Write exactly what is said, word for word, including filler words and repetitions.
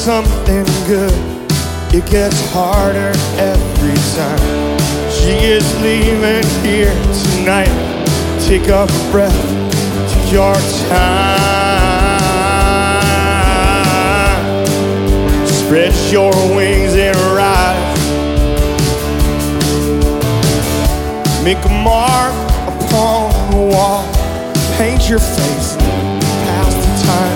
something good, it gets harder every time. She is leaving here tonight. Take a breath, take your time. Spread your wings and rise. Make a mark upon the wall. Paint your face, pass the time.